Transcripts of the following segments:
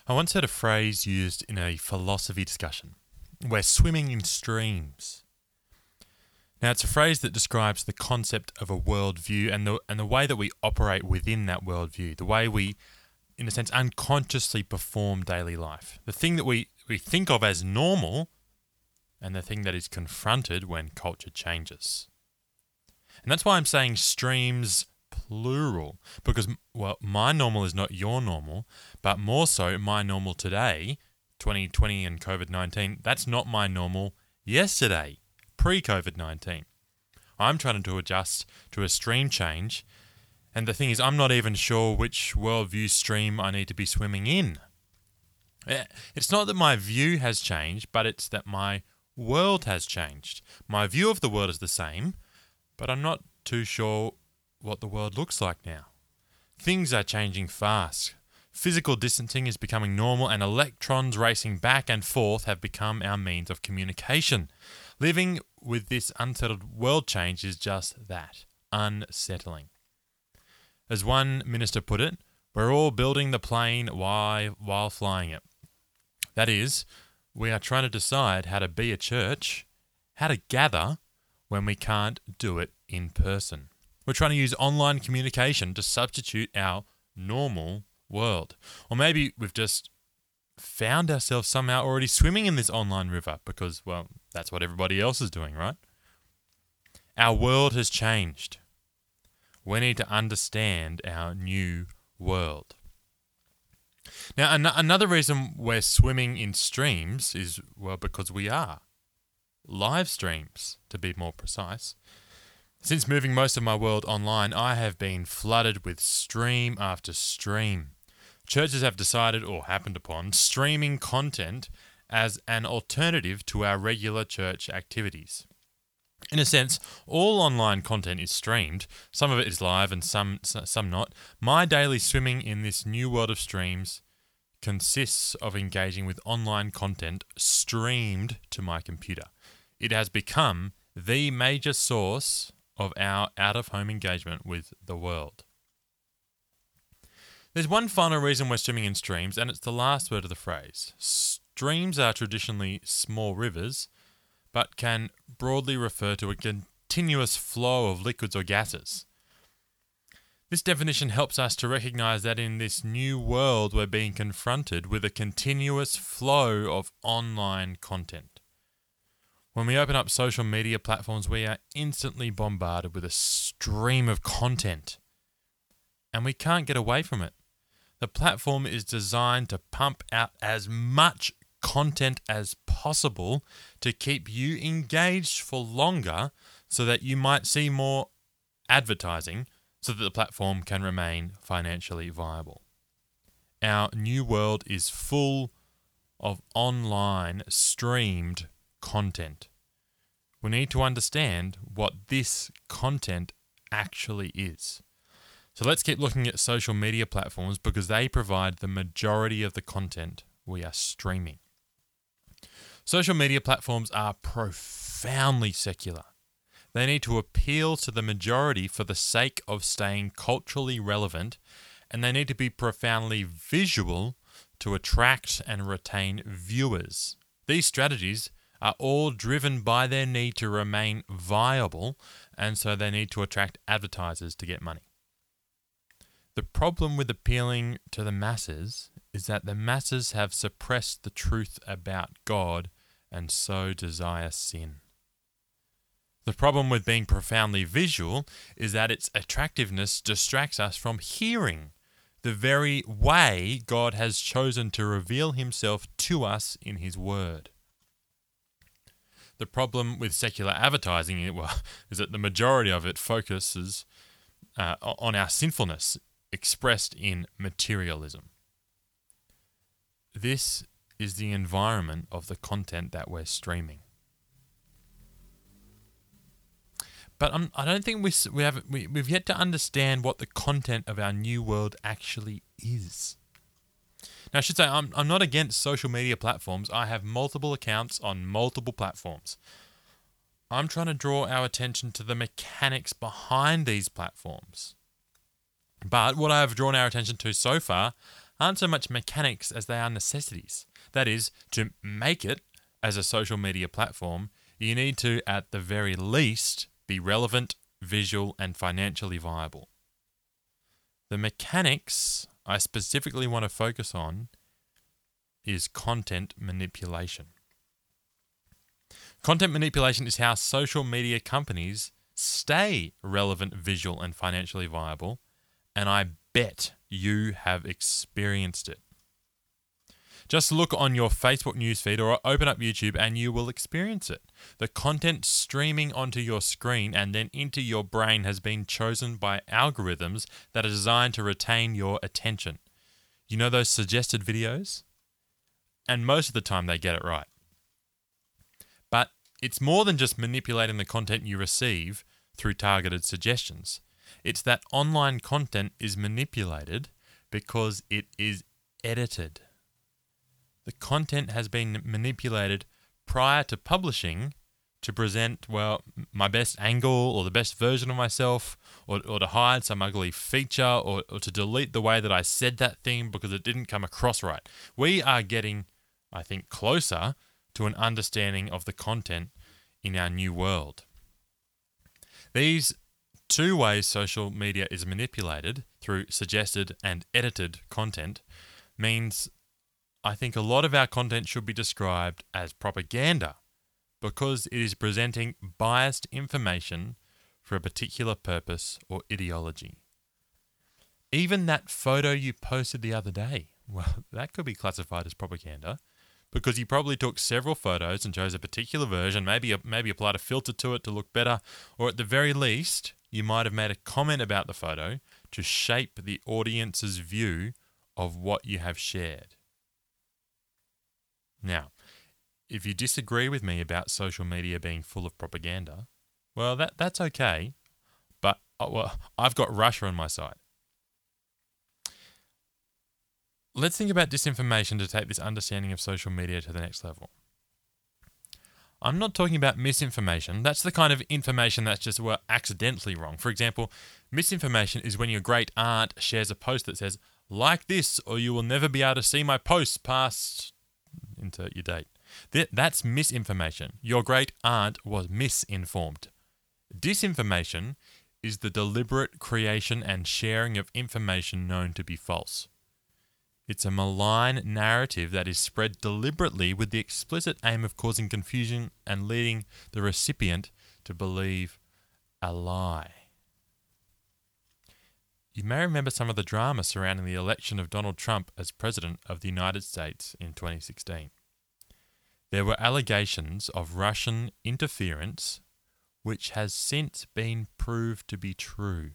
I once heard a phrase used in a philosophy discussion. We're swimming in streams. Now, it's a phrase that describes the concept of a worldview and the way that we operate within that worldview, the way we, in a sense, unconsciously perform daily life. The thing that we think of as normal and the thing that is confronted when culture changes. And that's why I'm saying streams plural, because, well, my normal is not your normal, but more so my normal today, 2020 and COVID-19, that's not my normal yesterday, pre-COVID-19. I'm trying to adjust to a stream change, and the thing is, I'm not even sure which worldview stream I need to be swimming in. It's not that my view has changed, but it's that my world has changed. My view of the world is the same, but I'm not too sure what the world looks like now. Things are changing fast. Physical distancing is becoming normal, and electrons racing back and forth have become our means of communication. Living with this unsettled world change is just that, unsettling. As one minister put it, we're all building the plane while flying it. That is, we are trying to decide how to be a church, how to gather when we can't do it in person. We're trying to use online communication to substitute our normal world. Or maybe we've just found ourselves somehow already swimming in this online river because, well, that's what everybody else is doing, right? Our world has changed. We need to understand our new world. Now, another reason we're swimming in streams is, well, because we are. Live streams, to be more precise. Since moving most of my world online, I have been flooded with stream after stream. Churches have decided, or happened upon, streaming content as an alternative to our regular church activities. In a sense, all online content is streamed. Some of it is live and some not. My daily swimming in this new world of streams consists of engaging with online content streamed to my computer. It has become the major source of our out-of-home engagement with the world. There's one final reason we're swimming in streams, and it's the last word of the phrase. Streams are traditionally small rivers, but can broadly refer to a continuous flow of liquids or gases. This definition helps us to recognize that in this new world we're being confronted with a continuous flow of online content. When we open up social media platforms, we are instantly bombarded with a stream of content, and we can't get away from it. The platform is designed to pump out as much content as possible to keep you engaged for longer so that you might see more advertising so that the platform can remain financially viable. Our new world is full of online streamed content. We need to understand what this content actually is. So let's keep looking at social media platforms because they provide the majority of the content we are streaming. Social media platforms are profoundly secular. They need to appeal to the majority for the sake of staying culturally relevant, and they need to be profoundly visual to attract and retain viewers. These strategies are all driven by their need to remain viable, and so they need to attract advertisers to get money. The problem with appealing to the masses is that the masses have suppressed the truth about God and so desire sin. The problem with being profoundly visual is that its attractiveness distracts us from hearing the very way God has chosen to reveal himself to us in his word. The problem with secular advertising is that the majority of it focuses on our sinfulness expressed in materialism. This is the environment of the content that we're streaming. But I don't think we've yet to understand what the content of our new world actually is. Now, I should say I'm not against social media platforms. I have multiple accounts on multiple platforms. I'm trying to draw our attention to the mechanics behind these platforms. But what I have drawn our attention to so far aren't so much mechanics as they are necessities. That is, to make it as a social media platform, you need to, at the very least, be relevant, visual, and financially viable. The mechanics I specifically want to focus on is content manipulation. Content manipulation is how social media companies stay relevant, visual, and financially viable, and I bet you have experienced it. Just look on your Facebook newsfeed or open up YouTube and you will experience it. The content streaming onto your screen and then into your brain has been chosen by algorithms that are designed to retain your attention. You know those suggested videos? And most of the time they get it right. But it's more than just manipulating the content you receive through targeted suggestions. It's that online content is manipulated because it is edited. The content has been manipulated prior to publishing to present, well, my best angle or the best version of myself, or to hide some ugly feature, or to delete the way that I said that thing because it didn't come across right. We are getting, I think, closer to an understanding of the content in our new world. These two ways social media is manipulated, through suggested and edited content, means I think a lot of our content should be described as propaganda because it is presenting biased information for a particular purpose or ideology. Even that photo you posted the other day, well, that could be classified as propaganda because you probably took several photos and chose a particular version, maybe applied a filter to it to look better, or at the very least, you might have made a comment about the photo to shape the audience's view of what you have shared. Now, if you disagree with me about social media being full of propaganda, well, that's okay, but I've got Russia on my side. Let's think about disinformation to take this understanding of social media to the next level. I'm not talking about misinformation. That's the kind of information that's just, accidentally wrong. For example, misinformation is when your great aunt shares a post that says, like this, or you will never be able to see my posts past... insert your date. That's misinformation. Your great aunt was misinformed. Disinformation is the deliberate creation and sharing of information known to be false. It's a malign narrative that is spread deliberately with the explicit aim of causing confusion and leading the recipient to believe a lie. You may remember some of the drama surrounding the election of Donald Trump as President of the United States in 2016. There were allegations of Russian interference, which has since been proved to be true.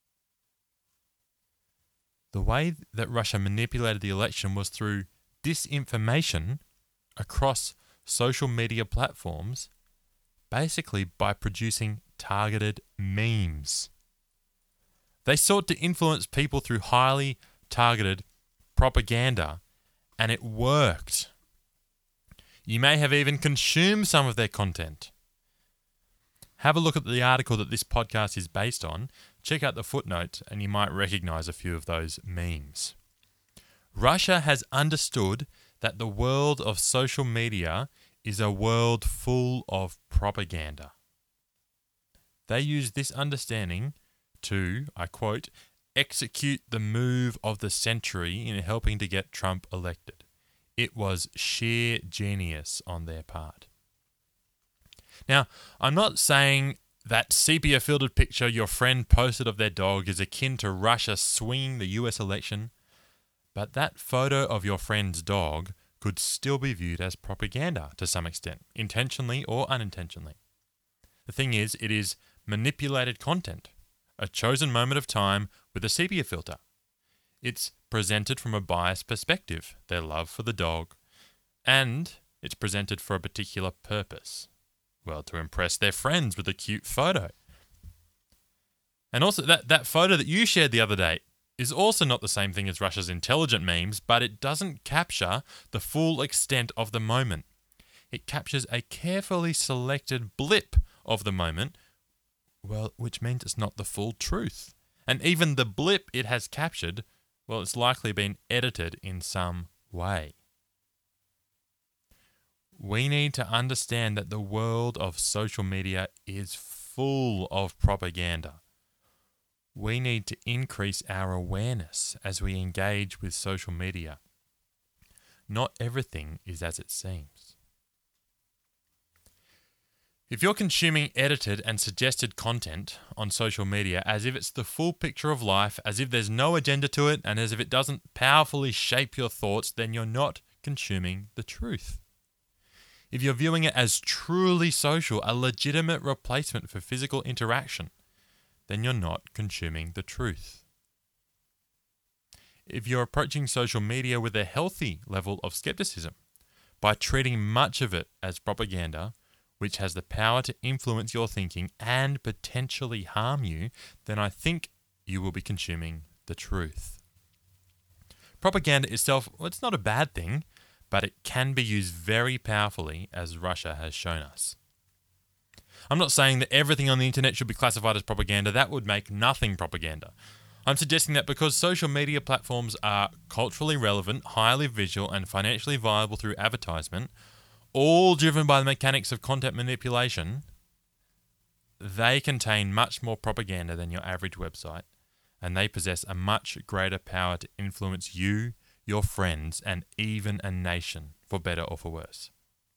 The way that Russia manipulated the election was through disinformation across social media platforms, basically by producing targeted memes. They sought to influence people through highly targeted propaganda, and it worked. You may have even consumed some of their content. Have a look at the article that this podcast is based on, check out the footnote, and you might recognize a few of those memes. Russia has understood that the world of social media is a world full of propaganda. They use this understanding to, I quote, execute the move of the century in helping to get Trump elected. It was sheer genius on their part. Now, I'm not saying that sepia-filtered picture your friend posted of their dog is akin to Russia swinging the US election, but that photo of your friend's dog could still be viewed as propaganda to some extent, intentionally or unintentionally. The thing is, it is manipulated content, a chosen moment of time with a sepia filter. It's presented from a biased perspective, their love for the dog, and it's presented for a particular purpose. Well, to impress their friends with a cute photo. And also, that photo that you shared the other day is also not the same thing as Russia's intelligent memes, but it doesn't capture the full extent of the moment. It captures a carefully selected blip of the moment, well, which means it's not the full truth. And even the blip it has captured Well, it's likely been edited in some way. We need to understand that the world of social media is full of propaganda. We need to increase our awareness as we engage with social media. Not everything is as it seems. If you're consuming edited and suggested content on social media as if it's the full picture of life, as if there's no agenda to it, and as if it doesn't powerfully shape your thoughts, then you're not consuming the truth. If you're viewing it as truly social, a legitimate replacement for physical interaction, then you're not consuming the truth. If you're approaching social media with a healthy level of skepticism, by treating much of it as propaganda, which has the power to influence your thinking and potentially harm you, then I think you will be consuming the truth. Propaganda itself, well, it's not a bad thing, but it can be used very powerfully, as Russia has shown us. I'm not saying that everything on the internet should be classified as propaganda. That would make nothing propaganda. I'm suggesting that because social media platforms are culturally relevant, highly visual, and financially viable through advertisement, all driven by the mechanics of content manipulation, they contain much more propaganda than your average website, and they possess a much greater power to influence you, your friends, and even a nation, for better or for worse.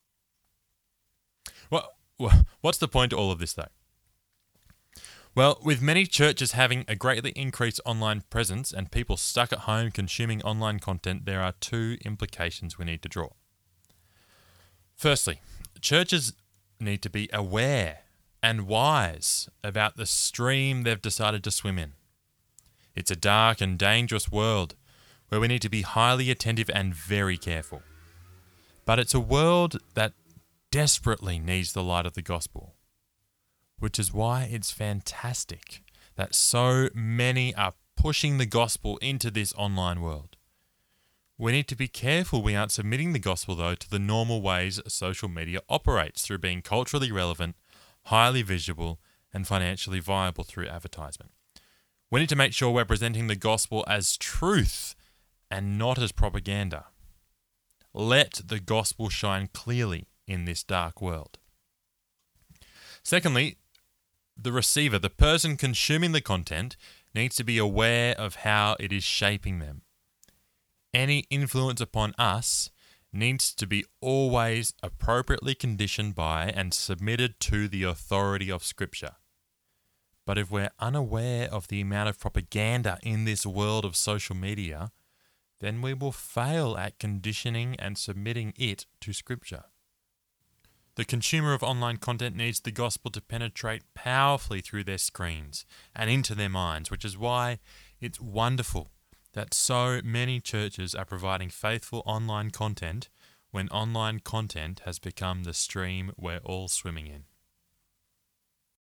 Well, what's the point to all of this, though? Well, with many churches having a greatly increased online presence and people stuck at home consuming online content, there are two implications we need to draw. Firstly, churches need to be aware and wise about the stream they've decided to swim in. It's a dark and dangerous world where we need to be highly attentive and very careful. But it's a world that desperately needs the light of the gospel, which is why it's fantastic that so many are pushing the gospel into this online world. We need to be careful we aren't submitting the gospel, though, to the normal ways social media operates through being culturally relevant, highly visible, and financially viable through advertisement. We need to make sure we're presenting the gospel as truth and not as propaganda. Let the gospel shine clearly in this dark world. Secondly, the receiver, the person consuming the content, needs to be aware of how it is shaping them. Any influence upon us needs to be always appropriately conditioned by and submitted to the authority of Scripture. But if we're unaware of the amount of propaganda in this world of social media, then we will fail at conditioning and submitting it to Scripture. The consumer of online content needs the gospel to penetrate powerfully through their screens and into their minds, which is why it's wonderful that so many churches are providing faithful online content when online content has become the stream we're all swimming in.